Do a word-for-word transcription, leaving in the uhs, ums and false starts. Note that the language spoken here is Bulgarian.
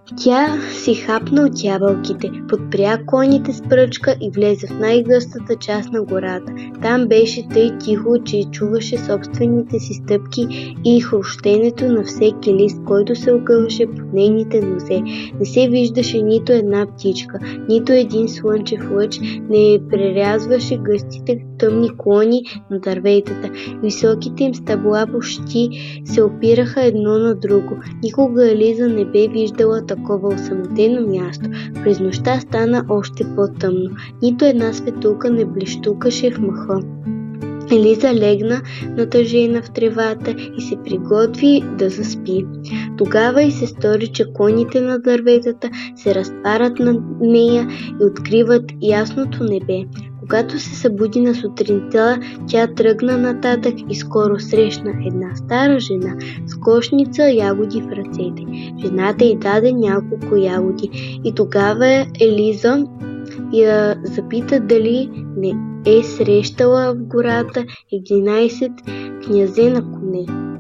Тя си хапна от ябълките, подпря коните с пръчка и влезе в най-гъстата част на гората. Там беше тъй тихо, че чуваше собствените си стъпки и хрущенето на всеки лист, който се огъваше под нейните нозе. Не се виждаше нито една птичка, нито един слънчев лъч не прерязваше гъстите тъмни клони на дърветата. Високите им стъбла почти се опираха едно на друго. Никога Елиза не бе виждала такова осамотено място. През нощта стана още по-тъмно. Нито една светулка не блещукаше в мъха. Елиза легна натъжена в тревата и се приготви да заспи. Тогава й се стори, че коните на дърветата се разтварят над нея и откриват ясното небе. Когато се събуди на сутринта, тя тръгна нататък и скоро срещна една стара жена с кошница ягоди в ръцете. Жената й даде няколко ягоди и тогава Елиза я запита дали не е срещала в гората единайсет князе на коне.